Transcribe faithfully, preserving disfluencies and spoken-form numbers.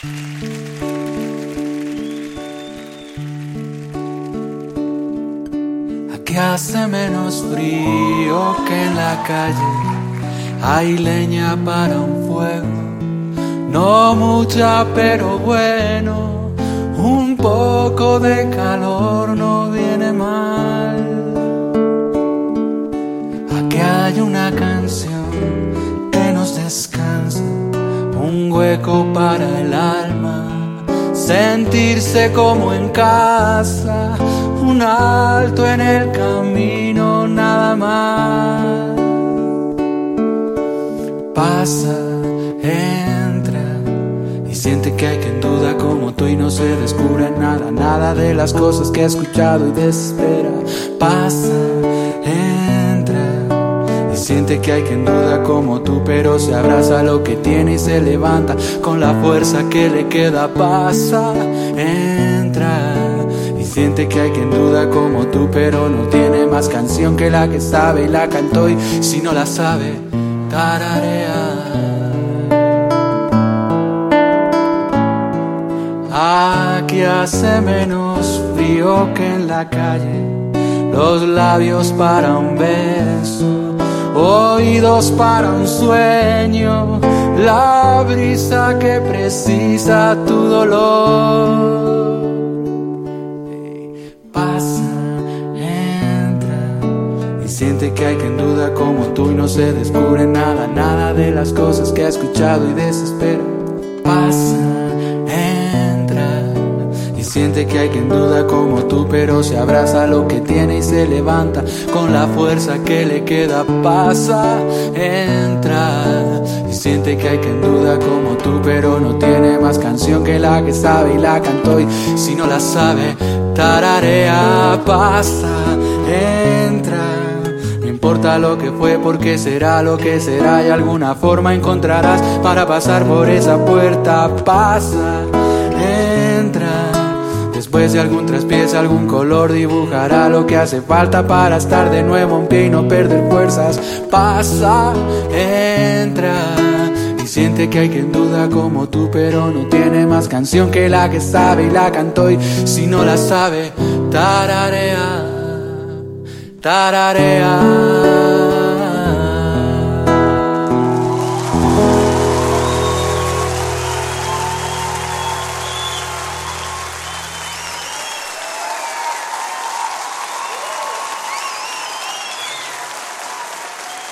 Aquí hace menos frío que en la calle, hay leña para un fuego, no mucha pero bueno, un poco de calor no viene mal. Aquí hay una canción que nos descansa, un hueco para el alma, sentirse como en casa, un alto en el camino nada más. Pasa, entra y siente que hay quien duda como tú y no se descubre nada, nada de las cosas que ha escuchado y desespera. Pasa, entra y siente que hay quien duda como tú, pero se abraza lo que tiene y se levanta con la fuerza que le queda. Pasa, entra y siente que hay quien duda como tú, pero no tiene más canción que la que sabe y la cantó, y si no la sabe, tararea. Aquí hace menos frío que en la calle, los labios para un beso, oídos para un sueño, la brisa que precisa tu dolor. Pasa, entra y siente que hay quien duda como tú y no se descubre nada, nada de las cosas que ha escuchado y desespera. Pasa, siente que hay quien duda como tú, pero se abraza lo que tiene y se levanta con la fuerza que le queda. Pasa, entra y siente que hay quien duda como tú, pero no tiene más canción que la que sabe y la cantó, y si no la sabe, tararea. Pasa, entra, no importa lo que fue, porque será lo que será y alguna forma encontrarás para pasar por esa puerta. Pasa, entra, después de algún traspiés, algún color dibujará lo que hace falta para estar de nuevo en pie y no perder fuerzas. Pasa, entra y siente que hay quien duda como tú, pero no tiene más canción que la que sabe y la cantó, y si no la sabe, tararea, tararea.